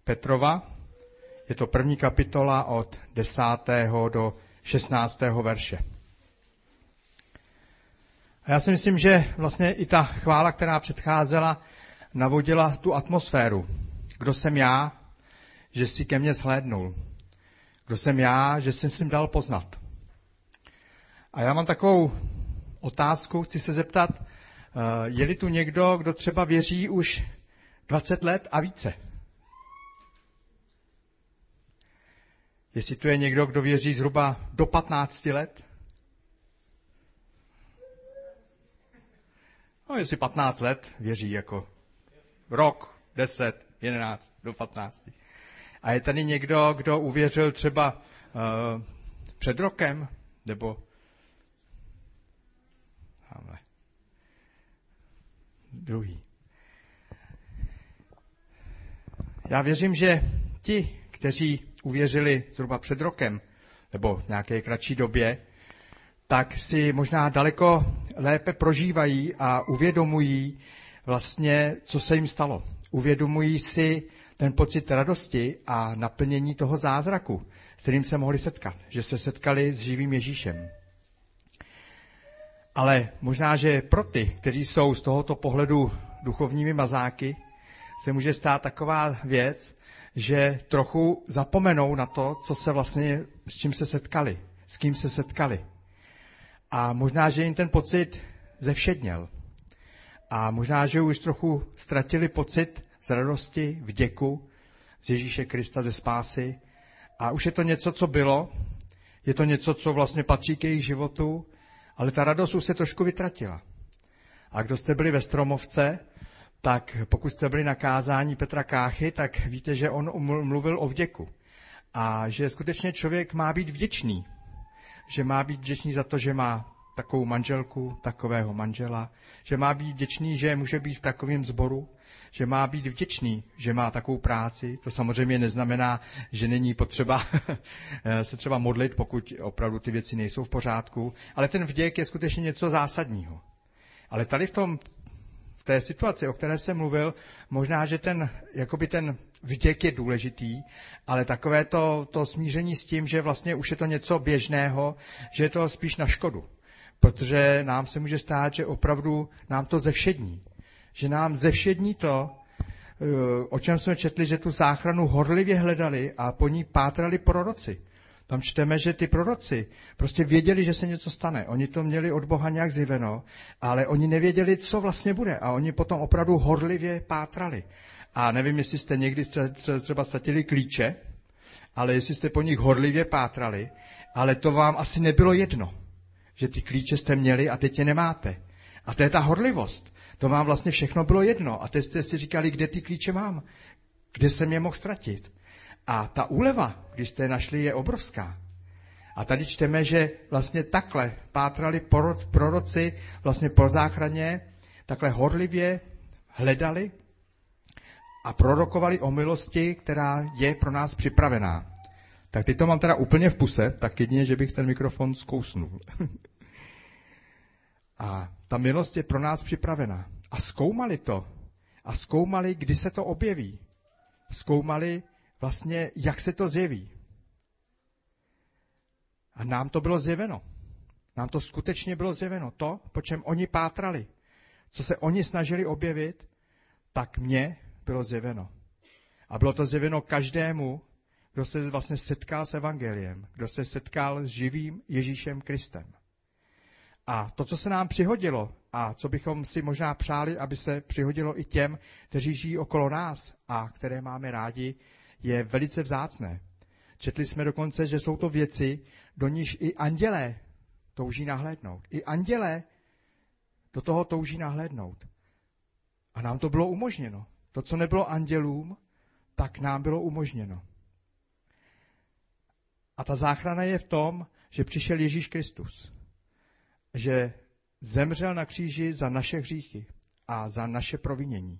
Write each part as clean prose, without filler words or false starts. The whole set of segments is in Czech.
Petrova. Je to 1. kapitola od 10. do 16. verše. A já si myslím, že vlastně i ta chvála, která předcházela, navodila tu atmosféru. Kdo jsem já, že jsi ke mně zhlédnul? Kdo jsem já, že jsem si dal poznat? A já mám takovou otázku, chci se zeptat, je-li tu někdo, kdo třeba věří už 20 let a více? Jestli tu je někdo, kdo věří zhruba do 15 let? No, jestli 15 let věří jako rok, 10, 11, do 15. A je tady někdo, kdo uvěřil třeba před rokem, nebo tamhle. Druhý. Já věřím, že ti, kteří uvěřili zhruba před rokem, nebo v nějaké kratší době, tak si možná daleko lépe prožívají a uvědomují vlastně, co se jim stalo. Uvědomují si ten pocit radosti a naplnění toho zázraku, s kterým se mohli setkat, že se setkali s živým Ježíšem. Ale možná, že pro ty, kteří jsou z tohoto pohledu duchovními mazáky, se může stát taková věc, že trochu zapomenou na to, co se vlastně, s čím se setkali, s kým se setkali. A možná, že jim ten pocit zevšedněl. A možná, že už trochu ztratili pocit z radosti, vděku z Ježíše Krista, ze spásy. A už je to něco, co bylo, je to něco, co vlastně patří k jejich životu, ale ta radost už se trošku vytratila. A kdo jste byli ve Stromovce, tak pokud jste byli na kázání Petra Káchy, tak víte, že on mluvil o vděku. A že skutečně člověk má být vděčný. Že má být vděčný za to, že má takovou manželku, takového manžela. Že má být vděčný, že může být v takovém sboru. Že má být vděčný, že má takovou práci. To samozřejmě neznamená, že není potřeba se třeba modlit, pokud opravdu ty věci nejsou v pořádku. Ale ten vděk je skutečně něco zásadního. Ale tady v té situaci, o které jsem mluvil, možná, že ten vděk je důležitý, ale takové to smíření s tím, že vlastně už je to něco běžného, že je to spíš na škodu. Protože nám se může stát, že opravdu nám to zevšední. Že nám zevšední to, o čem jsme četli, že tu záchranu horlivě hledali a po ní pátrali proroci. Tam čteme, že ty proroci prostě věděli, že se něco stane. Oni to měli od Boha nějak zjeveno, ale oni nevěděli, co vlastně bude. A oni potom opravdu horlivě pátrali. A nevím, jestli jste někdy třeba ztratili klíče, ale jestli jste po nich horlivě pátrali, ale to vám asi nebylo jedno, že ty klíče jste měli a teď je nemáte. A to je ta horlivost. To vám vlastně všechno bylo jedno. A teď jste si říkali, kde ty klíče mám, kde jsem je mohl ztratit. A ta úleva, když jste je našli, je obrovská. A tady čteme, že vlastně takhle pátrali proroci vlastně po záchraně, takhle horlivě hledali a prorokovali o milosti, která je pro nás připravená. Tak teď to mám teda úplně v puse, tak jedině, že bych ten mikrofon zkousnul. A ta milost je pro nás připravená. A zkoumali to. A zkoumali, kdy se to objeví. Zkoumali vlastně, jak se to zjeví. A nám to bylo zjeveno. Nám to skutečně bylo zjeveno. To, po čem oni pátrali, co se oni snažili objevit, tak mně bylo zjeveno. A bylo to zjeveno každému, kdo se vlastně setkal s evangeliem, kdo se setkal s živým Ježíšem Kristem. A to, co se nám přihodilo a co bychom si možná přáli, aby se přihodilo i těm, kteří žijí okolo nás a které máme rádi, je velice vzácné. Četli jsme dokonce, že jsou to věci, do níž i andělé touží nahlédnout. I andělé do toho touží nahlédnout. A nám to bylo umožněno. To, co nebylo andělům, tak nám bylo umožněno. A ta záchrana je v tom, že přišel Ježíš Kristus. Že zemřel na kříži za naše hříchy a za naše provinění.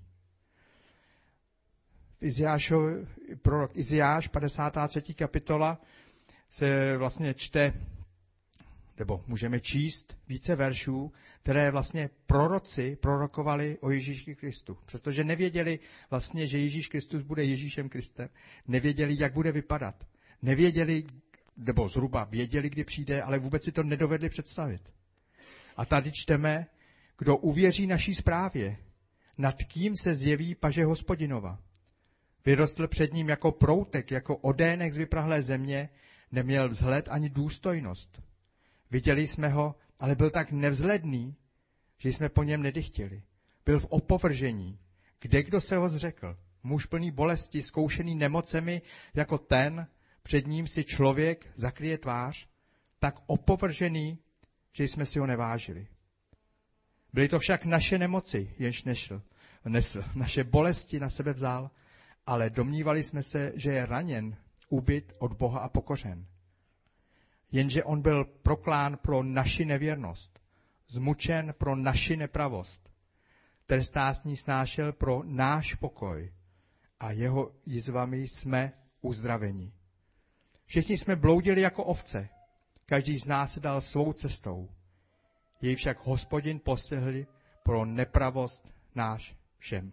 Prorok Izajáš, 53. kapitola, se vlastně čte nebo můžeme číst více veršů, které vlastně proroci prorokovali o Ježíši Kristu. Přestože nevěděli vlastně, že Ježíš Kristus bude Ježíšem Kristem, nevěděli, jak bude vypadat. Nevěděli, nebo zhruba věděli, kdy přijde, ale vůbec si to nedovedli představit. A tady čteme, kdo uvěří naší zprávě, nad kým se zjeví paže Hospodinova. Vyrostl před ním jako proutek, jako odének z vyprahlé země, neměl vzhled ani důstojnost. Viděli jsme ho, ale byl tak nevzhledný, že jsme po něm nedychtěli. Byl v opovržení. Kdo se ho zřekl? Muž plný bolesti, zkoušený nemocemi, jako ten, před ním si člověk zakryje tvář, tak opovržený, že jsme si ho nevážili. Byly to však naše nemoci, jenž nesl, naše bolesti na sebe vzal, ale domnívali jsme se, že je raněn, ubit od Boha a pokořen. Jenže on byl proklán pro naši nevěrnost, zmučen pro naši nepravost. Trestání snášel pro náš pokoj a jeho jizvami jsme uzdraveni. Všichni jsme bloudili jako ovce, každý z nás se dal svou cestou. Jej však Hospodin postihl pro nepravost náš všem.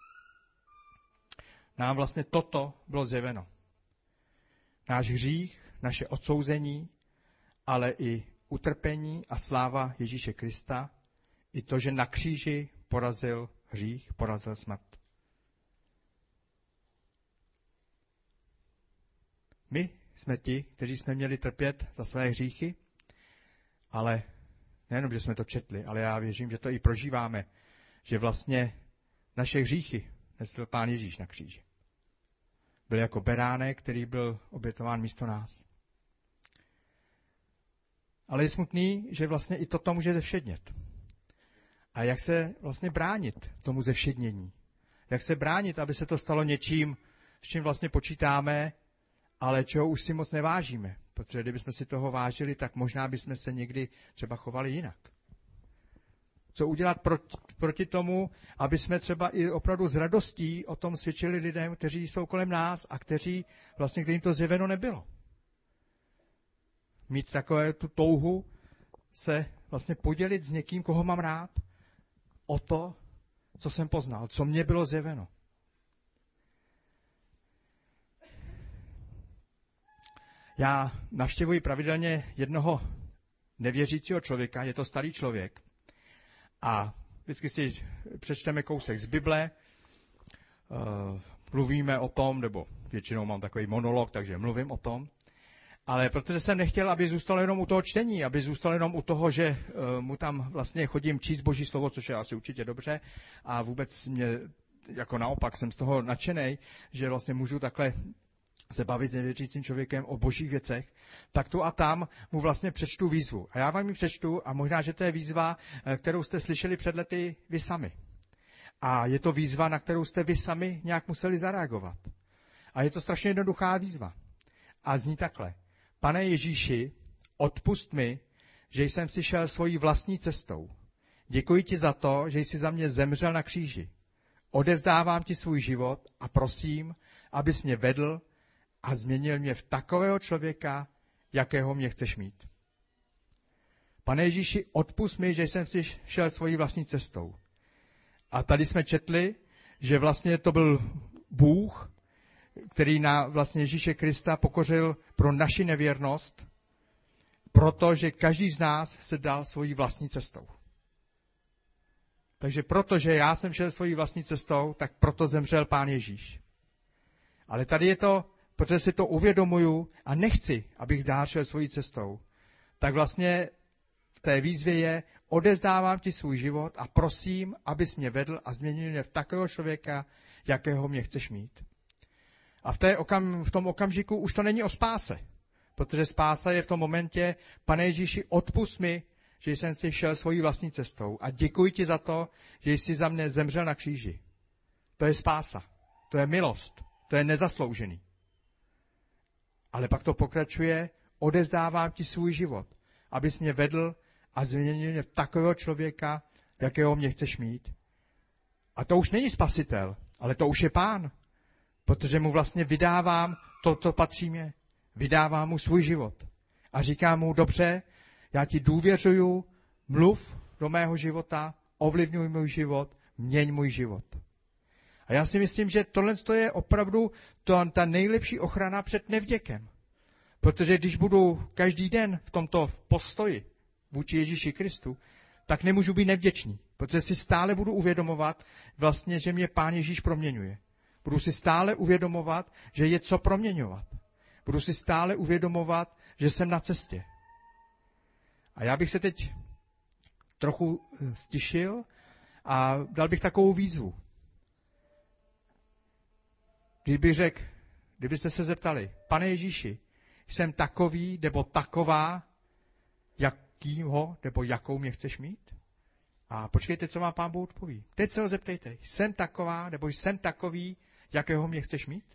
Nám vlastně toto bylo zjeveno. Náš hřích, naše odsouzení, ale i utrpení a sláva Ježíše Krista, i to, že na kříži porazil hřích, porazil smrt. My jsme ti, kteří jsme měli trpět za své hříchy, ale nejenom, že jsme to četli, ale já věřím, že to i prožíváme, že vlastně naše hříchy nesl Pán Ježíš na kříži. Byl jako beránek, který byl obětován místo nás. Ale je smutný, že vlastně i toto může zevšednět. A jak se vlastně bránit tomu zevšednění? Jak se bránit, aby se to stalo něčím, s čím vlastně počítáme, ale čeho už si moc nevážíme? Protože kdybychom si toho vážili, tak možná bychom se někdy třeba chovali jinak. Co udělat proti tomu, aby jsme třeba i opravdu s radostí o tom svědčili lidem, kteří jsou kolem nás a kterým to zjeveno nebylo. Mít takové tu touhu se vlastně podělit s někým, koho mám rád, o to, co jsem poznal, co mně bylo zjeveno. Já navštěvuji pravidelně jednoho nevěřícího člověka, je to starý člověk, a vždycky si přečteme kousek z Bible, mluvíme o tom, nebo většinou mám takový monolog, takže mluvím o tom, ale protože jsem nechtěl, aby zůstal jenom u toho čtení, aby zůstal jenom u toho, že mu tam vlastně chodím číst Boží slovo, což je asi určitě dobře, a vůbec mě, jako naopak, jsem z toho nadšenej, že vlastně můžu takhle se bavit s nevěřícím člověkem o božích věcech, tak tu a tam mu vlastně přečtu výzvu. A já vám ji přečtu a možná, že to je výzva, kterou jste slyšeli před lety vy sami. A je to výzva, na kterou jste vy sami nějak museli zareagovat. A je to strašně jednoduchá výzva. A zní takhle. Pane Ježíši, odpusť mi, že jsem si šel svojí vlastní cestou. Děkuji ti za to, že jsi za mě zemřel na kříži. Odevzdávám ti svůj život a prosím, abys mě vedl a změnil mě v takového člověka, jakého mě chceš mít. Pane Ježíši, odpusť mi, že jsem si šel svojí vlastní cestou. A tady jsme četli, že vlastně to byl Bůh, který na vlastně Ježíše Krista pokořil pro naši nevěrnost, protože každý z nás se dal svojí vlastní cestou. Takže protože já jsem šel svojí vlastní cestou, tak proto zemřel Pán Ježíš. Ale tady je to, protože si to uvědomuju a nechci, abych dál šel svojí cestou, tak vlastně v té výzvě je, odevzdávám ti svůj život a prosím, abys mě vedl a změnil mě v takového člověka, jakého mě chceš mít. A v tom okamžiku už to není o spáse, protože spása je v tom momentě, Pane Ježíši, odpusť mi, že jsem si šel svojí vlastní cestou a děkuji ti za to, že jsi za mě zemřel na kříži. To je spása, to je milost, to je nezasloužený. Ale pak to pokračuje, odevzdávám ti svůj život, abys mě vedl a změnil mě v takového člověka, jakého mě chceš mít. A to už není spasitel, ale to už je Pán, protože mu vlastně vydávám to, co patří mě. Vydávám mu svůj život. A říkám mu, dobře, já ti důvěřuju, mluv do mého života, ovlivňuj můj život, měň můj život. A já si myslím, že tohle je opravdu ta nejlepší ochrana před nevděkem. Protože když budu každý den v tomto postoji vůči Ježíši Kristu, tak nemůžu být nevděčný. Protože si stále budu uvědomovat vlastně, že mě Pán Ježíš proměňuje. Budu si stále uvědomovat, že je co proměňovat. Budu si stále uvědomovat, že jsem na cestě. A já bych se teď trochu stišil a dal bych takovou výzvu. Kdybyste se zeptali, Pane Ježíši, jsem takový nebo taková, jakýho nebo jakou mě chceš mít? A počkejte, co vám Pán Bůh odpoví. Teď se ho zeptejte, jsem taková nebo jsem takový, jakého mě chceš mít?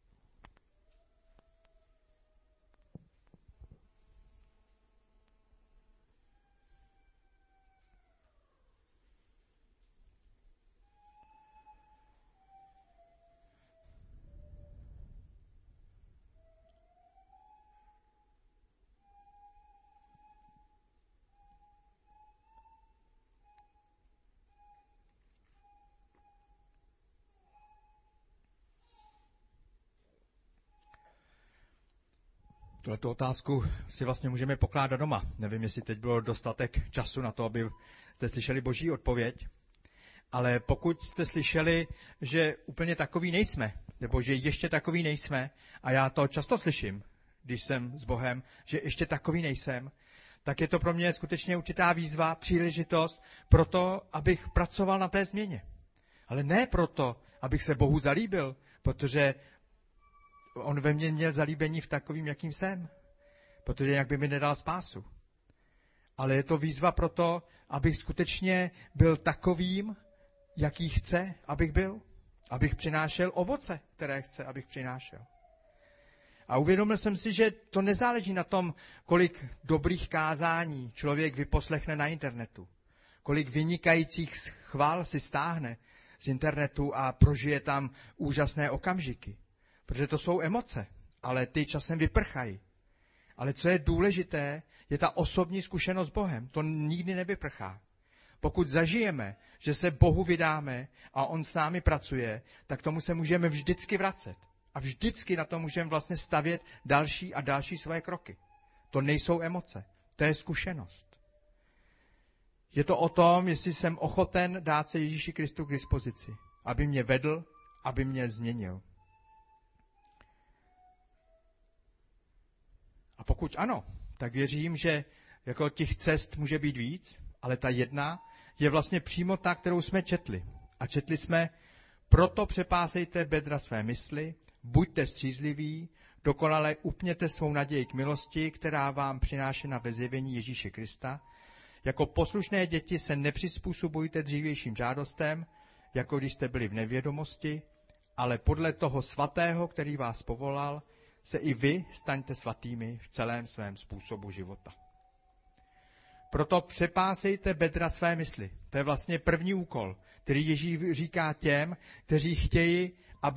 Tuhletu otázku si vlastně můžeme pokládat doma. Nevím, jestli teď bylo dostatek času na to, aby jste slyšeli Boží odpověď, ale pokud jste slyšeli, že úplně takový nejsme, nebo že ještě takový nejsme, a já to často slyším, když jsem s Bohem, že ještě takový nejsem, tak je to pro mě skutečně určitá výzva, příležitost pro to, abych pracoval na té změně. Ale ne proto, abych se Bohu zalíbil, protože on ve mně měl zalíbení v takovým, jakým jsem. Protože jinak by mi nedal spásu. Ale je to výzva pro to, abych skutečně byl takovým, jaký chce, abych byl. Abych přinášel ovoce, které chce, abych přinášel. A uvědomil jsem si, že to nezáleží na tom, kolik dobrých kázání člověk vyposlechne na internetu. Kolik vynikajících chvál si stáhne z internetu a prožije tam úžasné okamžiky. Protože to jsou emoce, ale ty časem vyprchají. Ale co je důležité, je ta osobní zkušenost s Bohem. To nikdy nevyprchá. Pokud zažijeme, že se Bohu vydáme a on s námi pracuje, tak tomu se můžeme vždycky vracet. A vždycky na to můžeme vlastně stavět další a další svoje kroky. To nejsou emoce, to je zkušenost. Je to o tom, jestli jsem ochoten dát se Ježíši Kristu k dispozici, aby mě vedl, aby mě změnil. A pokud ano, tak věřím, že jako těch cest může být víc, ale ta jedna je vlastně přímo ta, kterou jsme četli. A četli jsme, proto přepásejte bedra své mysli, buďte střízliví, dokonale upněte svou naději k milosti, která vám přinášena ve zjevení Ježíše Krista. Jako poslušné děti se nepřizpůsobujte dřívějším žádostem, jako když jste byli v nevědomosti, ale podle toho svatého, který vás povolal, se i vy staňte svatými v celém svém způsobu života. Proto přepásejte bedra své mysli. To je vlastně první úkol, který Ježíš říká těm, kteří chtějí,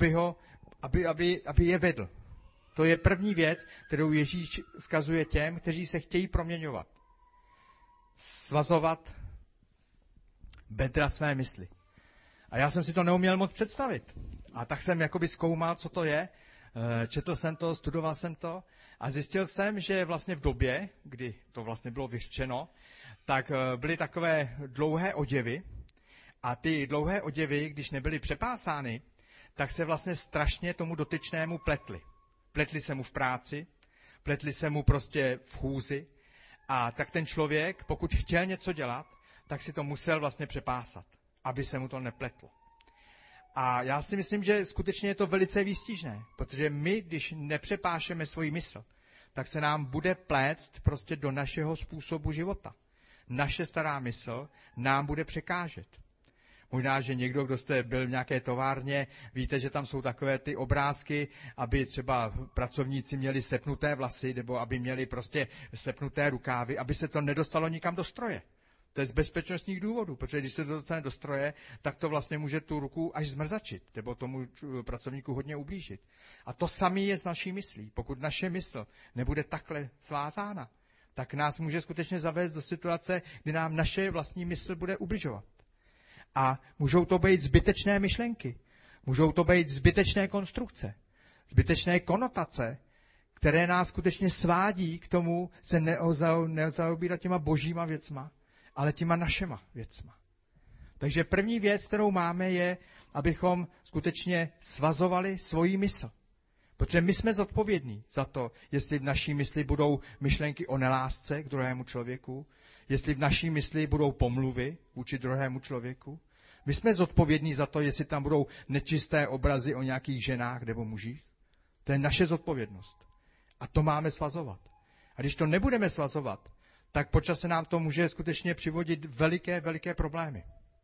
aby je vedl. To je první věc, kterou Ježíš vzkazuje těm, kteří se chtějí proměňovat. Svazovat bedra své mysli. A já jsem si to neuměl moc představit. A tak jsem jakoby zkoumal, co to je. Četl jsem to, studoval jsem to a zjistil jsem, že vlastně v době, kdy to vlastně bylo vyřčeno, tak byly takové dlouhé oděvy a ty dlouhé oděvy, když nebyly přepásány, tak se vlastně strašně tomu dotyčnému pletly. Pletly se mu v práci, pletly se mu prostě v chůzi a tak ten člověk, pokud chtěl něco dělat, tak si to musel vlastně přepásat, aby se mu to nepletlo. A já si myslím, že skutečně je to velice výstižné, protože my, když nepřepášeme svůj mysl, tak se nám bude pléct prostě do našeho způsobu života. Naše stará mysl nám bude překážet. Možná, že někdo, kdo jste byl v nějaké továrně, víte, že tam jsou takové ty obrázky, aby třeba pracovníci měli sepnuté vlasy, nebo aby měli prostě sepnuté rukávy, aby se to nedostalo nikam do stroje. To je z bezpečnostních důvodů, protože když se to dostane do stroje, tak to vlastně může tu ruku až zmrzačit, nebo tomu pracovníku hodně ublížit. A to samé je s naší myslí. Pokud naše mysl nebude takhle svázána, tak nás může skutečně zavést do situace, kdy nám naše vlastní mysl bude ubližovat. A můžou to být zbytečné myšlenky, můžou to být zbytečné konstrukce, zbytečné konotace, které nás skutečně svádí k tomu se nezaobírat těma božíma věcma, ale těma našema věcma. Takže první věc, kterou máme, je, abychom skutečně svazovali svoji mysl. Protože my jsme zodpovědní za to, jestli v naší mysli budou myšlenky o nelásce k druhému člověku, jestli v naší mysli budou pomluvy vůči druhému člověku. My jsme zodpovědní za to, jestli tam budou nečisté obrazy o nějakých ženách nebo mužích. To je naše zodpovědnost. A to máme svazovat. A když to nebudeme svazovat, tak po čase nám to může skutečně přivodit veliké problémy.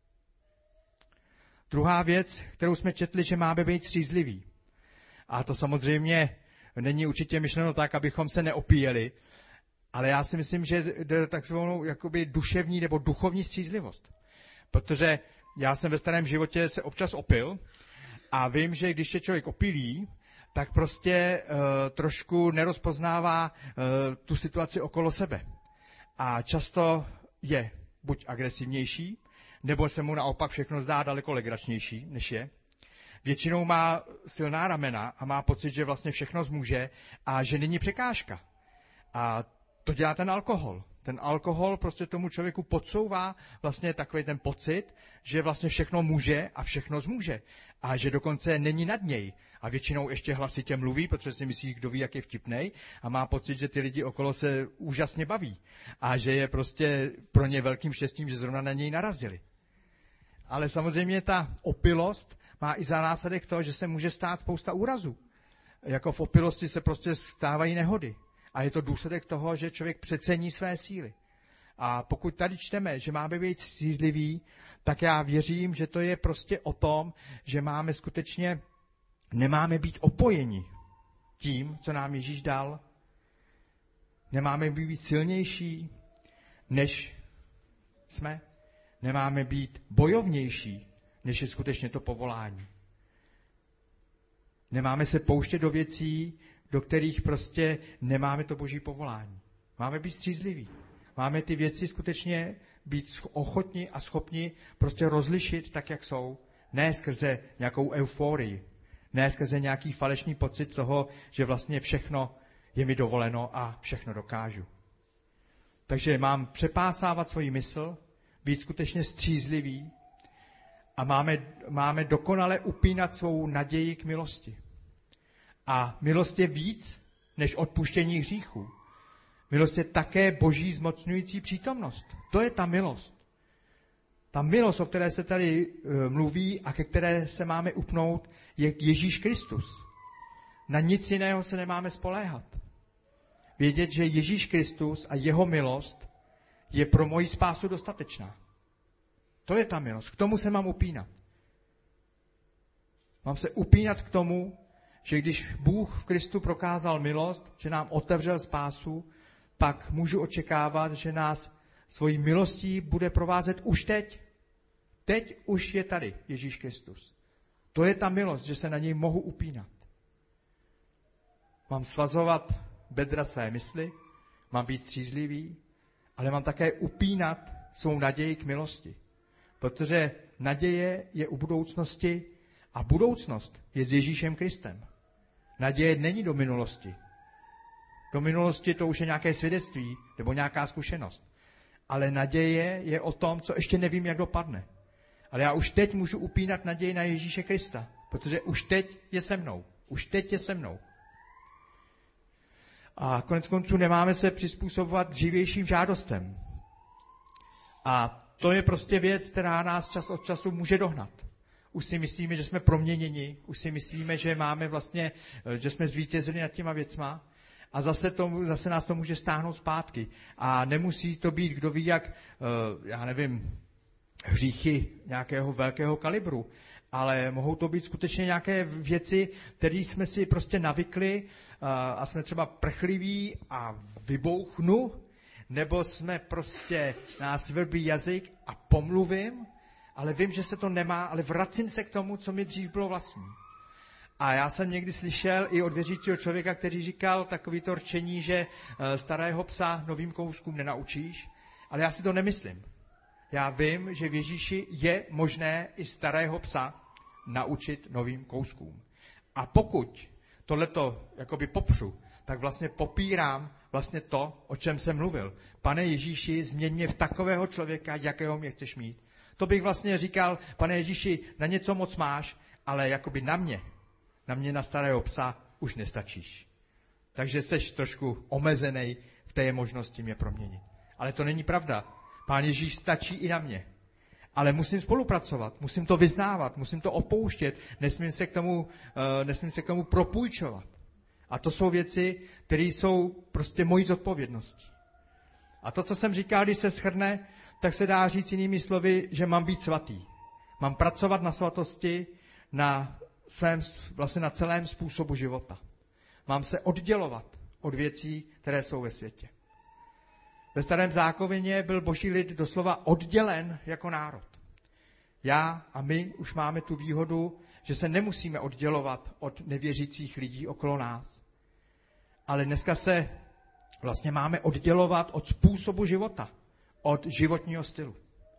Druhá věc, kterou jsme četli, že máme být střízliví. A to samozřejmě není určitě myšleno tak, abychom se neopíjeli, ale já si myslím, že jde takzvanou jakoby duševní nebo duchovní střízlivost. Protože já jsem ve starém životě se občas opil a vím, že když je člověk opilý, tak prostě trošku nerozpoznává tu situaci okolo sebe. A často je buď agresivnější, nebo se mu naopak všechno zdá daleko legračnější, než je. Většinou má silná ramena a má pocit, že vlastně všechno zmůže a že není překážka. A to dělá ten alkohol. Ten alkohol prostě tomu člověku podsouvá vlastně takový ten pocit, že vlastně všechno může a všechno zmůže. A že dokonce není nad něj. A většinou ještě hlasitě mluví, protože si myslí, kdo ví, jak je vtipnej. A má pocit, že ty lidi okolo se úžasně baví. A že je prostě pro ně velkým štěstím, že zrovna na něj narazili. Ale samozřejmě ta opilost má i za následek to, že se může stát spousta úrazů. Jako v opilosti se prostě stávají nehody. A je to důsledek toho, že člověk přecení své síly. A pokud tady čteme, že máme být střízliví, tak já věřím, že to je prostě o tom, že nemáme být opojeni tím, co nám Ježíš dal. Nemáme být silnější, než jsme. Nemáme být bojovnější, než je skutečně to povolání. Nemáme se pouštět do věcí, do kterých prostě nemáme to boží povolání. Máme být střízliví. Máme ty věci skutečně být ochotni a schopni prostě rozlišit tak, jak jsou. Ne skrze nějakou euforii. Ne skrze nějaký falešný pocit toho, že vlastně všechno je mi dovoleno a všechno dokážu. Takže mám přepásávat svoji mysl, být skutečně střízlivý a máme dokonale upínat svou naději k milosti. A milost je víc než odpuštění hříchů. Milost je také boží zmocňující přítomnost. To je ta milost. Ta milost, o které se tady mluví a ke které se máme upnout, je Ježíš Kristus. Na nic jiného se nemáme spoléhat. Vědět, že Ježíš Kristus a jeho milost je pro moji spásu dostatečná. To je ta milost. K tomu se mám upínat. Mám se upínat k tomu, že když Bůh v Kristu prokázal milost, že nám otevřel spásu, pak můžu očekávat, že nás svojí milostí bude provázet už teď. Teď už je tady Ježíš Kristus. To je ta milost, že se na něj mohu upínat. Mám svazovat bedra své mysli, mám být střízlivý, ale mám také upínat svou naději k milosti. Protože naděje je u budoucnosti a budoucnost je s Ježíšem Kristem. Naděje není do minulosti. Do minulosti to už je nějaké svědectví nebo nějaká zkušenost. Ale naděje je o tom, co ještě nevím, jak dopadne. Ale já už teď můžu upínat naději na Ježíše Krista, protože už teď je se mnou. Už teď je se mnou. A konec konců nemáme se přizpůsobovat dřívějším žádostem. A to je prostě věc, která nás čas od času může dohnat. Už si myslíme, že jsme proměněni, už si myslíme, že máme vlastně, že jsme zvítězili nad těma věcma a zase nás to může stáhnout zpátky. A nemusí to být, kdo ví jak, já nevím, hříchy nějakého velkého kalibru, ale mohou to být skutečně nějaké věci, které jsme si prostě navykli a jsme třeba prchliví a vybouchnu, nebo jsme prostě, nás vrbí jazyk a pomluvím, ale vím, že se to nemá, ale vracím se k tomu, co mi dřív bylo vlastní. A já jsem někdy slyšel i od věřícího člověka, který říkal takovýto rčení, že starého psa novým kouskům nenaučíš, ale já si to nemyslím. Já vím, že v Ježíši je možné i starého psa naučit novým kouskům. A pokud tohleto jakoby popřu, tak vlastně popírám vlastně to, o čem jsem mluvil. Pane Ježíši, změň mě v takového člověka, jakého mě chceš mít. To bych vlastně říkal, pane Ježíši, na něco moc máš, ale jakoby na mě na starého psa už nestačíš. Takže seš trošku omezenej v té možnosti mě proměnit. Ale to není pravda. Pán Ježíš stačí i na mě. Ale musím spolupracovat, musím to vyznávat, musím to opouštět, nesmím se k tomu propůjčovat. A to jsou věci, které jsou prostě mojí zodpovědností. A to, co jsem říkal, když se shrne, tak se dá říct jinými slovy, že mám být svatý. Mám pracovat na svatosti, na celém způsobu života. Mám se oddělovat od věcí, které jsou ve světě. Ve Starém zákoně byl Boží lid doslova oddělen jako národ. Já a my už máme tu výhodu, že se nemusíme oddělovat od nevěřících lidí okolo nás. Ale dneska se vlastně máme oddělovat od způsobu života, od životního stylu.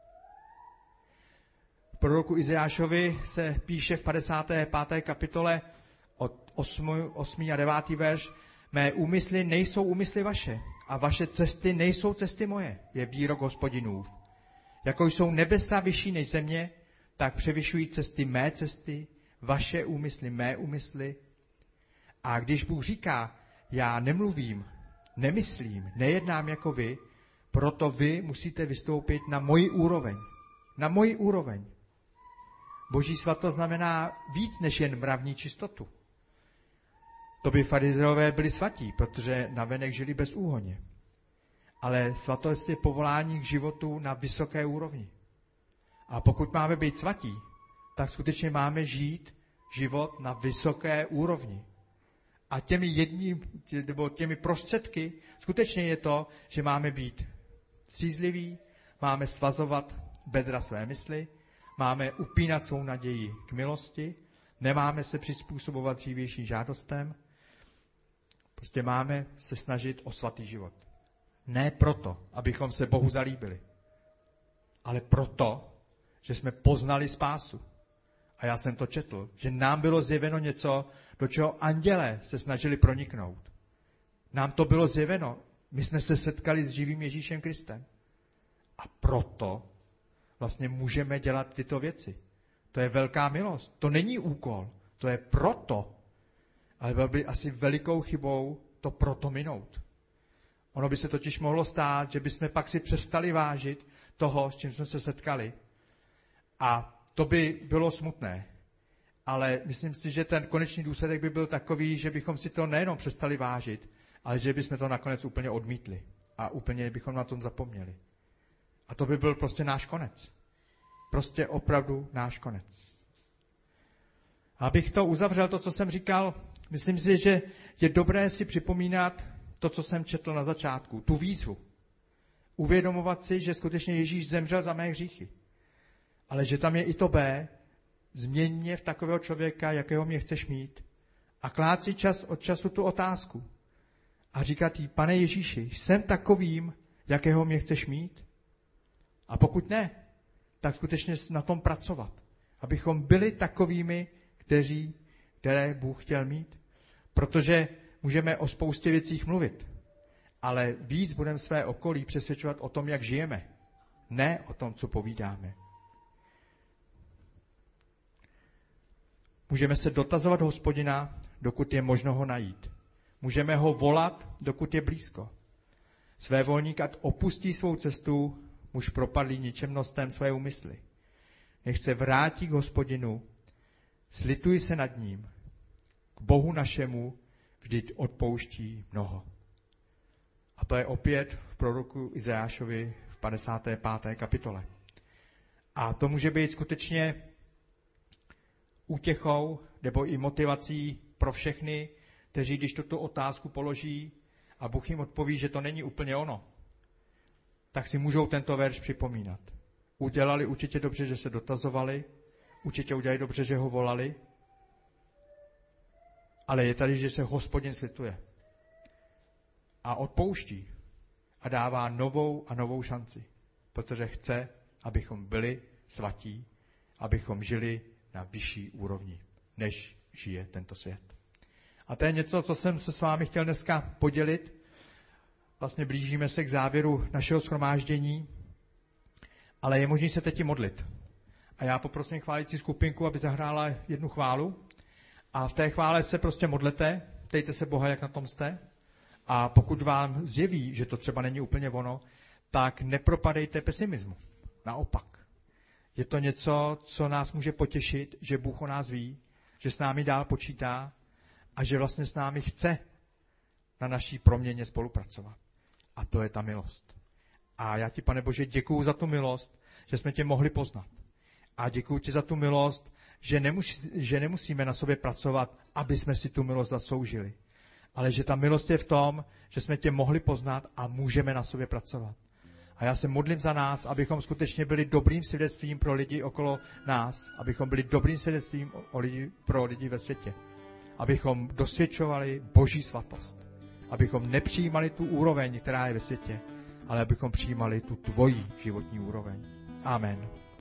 V proroku Izajášovi se píše v 55. kapitole od 8. a 9. verš: Mé úmysly nejsou úmysly vaše a vaše cesty nejsou cesty moje, je výrok Hospodinův. Jako jsou nebesa vyšší než země, tak převyšují cesty, vaše úmysly, mé úmysly. A když Bůh říká, já nemluvím, nemyslím, nejednám jako vy, proto vy musíte vystoupit na moji úroveň. Na moji úroveň. Boží svatost znamená víc než jen mravní čistotu. To by farizeové byli svatí, protože navenek žili bez úhoně. Ale svatost je povolání k životu na vysoké úrovni. A pokud máme být svatí, tak skutečně máme žít život na vysoké úrovni. A těmi prostředky skutečně je to, že máme být střízliví, máme svazovat bedra své mysli, máme upínat svou naději k milosti, nemáme se přizpůsobovat dřívějším žádostem, prostě máme se snažit o svatý život. Ne proto, abychom se Bohu zalíbili, ale proto, že jsme poznali spásu. A já jsem to četl, že nám bylo zjeveno něco, do čeho andělé se snažili proniknout. Nám to bylo zjeveno. My jsme se setkali s živým Ježíšem Kristem. A proto vlastně můžeme dělat tyto věci. To je velká milost. To není úkol. To je proto. Ale bylo by asi velikou chybou to proto minout. Ono by se totiž mohlo stát, že bychom pak si přestali vážit toho, s čím jsme se setkali. A to by bylo smutné. Ale myslím si, že ten konečný důsledek by byl takový, že bychom si to nejenom přestali vážit, ale že bychom to nakonec úplně odmítli. A úplně bychom na tom zapomněli. A to by byl prostě náš konec. Prostě opravdu náš konec. Abych to uzavřel, to, co jsem říkal, myslím si, že je dobré si připomínat to, co jsem četl na začátku, tu výzvu. Uvědomovat si, že skutečně Ježíš zemřel za mé hříchy. Ale že tam je i to B, změň mě v takového člověka, jakého mě chceš mít. A klát si čas od času tu otázku. A říkat jí, Pane Ježíši, jsem takovým, jakého mě chceš mít? A pokud ne, tak skutečně na tom pracovat. Abychom byli takovými, které Bůh chtěl mít. Protože můžeme o spoustě věcích mluvit. Ale víc budeme své okolí přesvědčovat o tom, jak žijeme. Ne o tom, co povídáme. Můžeme se dotazovat Hospodina, dokud je možno ho najít. Můžeme ho volat, dokud je blízko. Svévolník, ať opustí svou cestu, muž propadlý ničemnostem své úmysly. Nech se vrátí k Hospodinu, slituj se nad ním, k Bohu našemu, vždyť odpouští mnoho. A to je opět v proroku Izajášovi v 55. kapitole. A to může být skutečně útěchou nebo i motivací pro všechny, kteří když tuto otázku položí a Bůh jim odpoví, že to není úplně ono, tak si můžou tento verš připomínat. Udělali určitě dobře, že se dotazovali, určitě udělali dobře, že ho volali, Ale je tady, že se Hospodin slituje. A odpouští. A dává novou a novou šanci. Protože chce, abychom byli svatí, abychom žili na vyšší úrovni, než žije tento svět. A to je něco, co jsem se s vámi chtěl dneska podělit. Vlastně blížíme se k závěru našeho shromáždění, ale je možné se teď modlit. A já poprosím chválící skupinku, aby zahrála jednu chválu. A v té chvále se prostě modlete, ptejte se Boha, jak na tom jste. A pokud vám zjeví, že to třeba není úplně ono, tak nepropadejte pesimismu. Naopak. Je to něco, co nás může potěšit, že Bůh o nás ví, že s námi dál počítá a že vlastně s námi chce na naší proměně spolupracovat. A to je ta milost. A já ti, Pane Bože, děkuju za tu milost, že jsme tě mohli poznat. A děkuju ti za tu milost, že nemusíme na sobě pracovat, aby jsme si tu milost zasloužili. Ale že ta milost je v tom, že jsme tě mohli poznat a můžeme na sobě pracovat. A já se modlím za nás, abychom skutečně byli dobrým svědectvím pro lidi okolo nás, abychom byli dobrým svědectvím pro lidi ve světě. Abychom dosvědčovali Boží svatost. Abychom nepřijímali tu úroveň, která je ve světě, ale abychom přijímali tu tvoji životní úroveň. Amen.